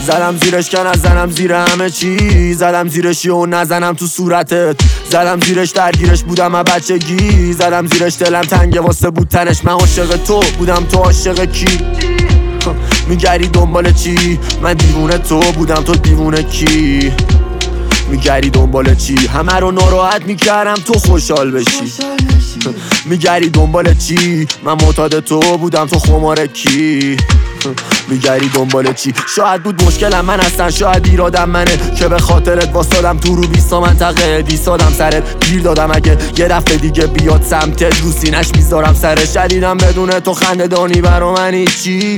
زدم زیرش که نزنم زیر همه چی، زدم زیرش و نزنم تو صورتت، زدم زیرش درگیرش بودم از بچگی، زدم زیرش دلم تنگه واسه بود تنش، من عاشق تو بودم تو عاشق کی؟ میگردی دنبال چی؟ من دیوونه تو بودم تو دیوونه کی؟ میگردی دنبال چی؟ همه رو ناراحت میکردم تو خوشحال بشی. میگردی دنبال چی؟ من معتاد تو بودم تو خمار کی؟ میگردی دنبال چی؟ شاید بود مشکلم من هستن، شاید ایرادم منه که به خاطرت واسادم تو رو 20 منطقه دیسادم سرت، گیر دادم اگه یه دفعه دیگه بیاد سمتت رو سینش میذارم سرش. شدیدم بدون تو خنده دانی برا من هیچی،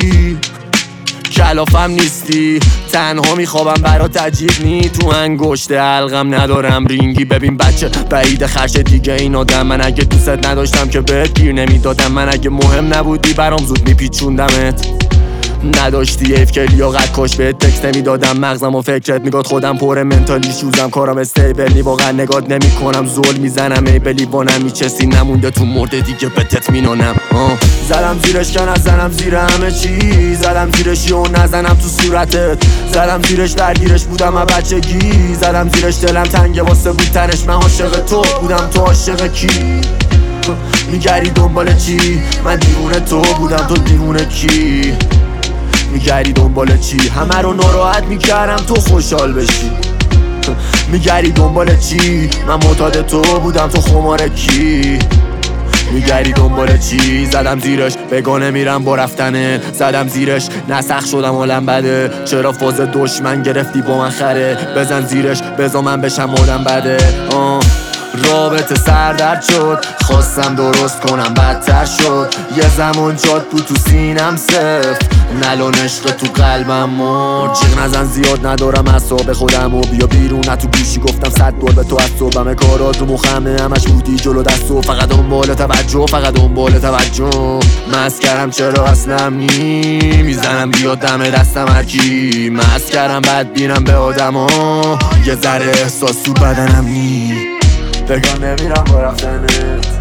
کلافم نیستی، تنها میخوابم برات عجیب نی، تو انگشت حلقم ندارم رینگی. ببین بچه بعید خرش دیگه این آدم، من اگه دوست نداشتم که بهت گیر نمیدادم، من اگه مهم نبودی برام زود میپیچوندمت، نداشتی حیف که لیاقت کاش بهت تکست نمیدادم، مغزم و فکرت میگاد خودم پر منتالی شوزم، کارم استیبلی واقعا نگات نمیکنم، زول میزنم ای بلیوانم میچسی نمونده تو مرده دیگه بهت مینونم. زدم زیرش که نزنم زیر همه چی، زدم زیرش و نزنم تو صورتت، زدم زیرش درگیرش بودم از بچگی، زدم زیرش دلم تنگه واسه بود تنش، من عاشق تو بودم تو عاشق کی؟ میگردی دنبال چی؟ من دیوونه تو بودم تو دیوونه کی؟ میگردی دنبال چی؟ همه رو ناراحت میکردم تو خوشحال بشی. میگردی دنبال چی؟ من معتاد تو بودم تو خمار کی؟ میگردی دنبال چی؟ زدم زیرش بگانه میرم با رفتنه، زدم زیرش نسخ شدم حالم بده، چرا فاز دشمن گرفتی با من خره، بزن زیرش بزا من بشم آدم بده. رابطه سردرد شد خواستم درست کنم بدتر شد، یه زمان جاد بود تو سینم سفت، نلان عشق تو قلبم مرد، جیغ نزن زیاد ندارم اعصاب خودم و بیا بیرون نه تو گوشی گفتم 100 بار به تو از صبحم، کارات رو مخمه همش بودی جلو دست و فقط دنبال توجه، فقط دنبال توجه، مست کردم چرا اصلم نی، میزنم بیاد دم دستم هرکی، مست کردم بد بینم به آدما، یه ذره احساس تو بدنم نی، بگم نمیرم با رفتنه.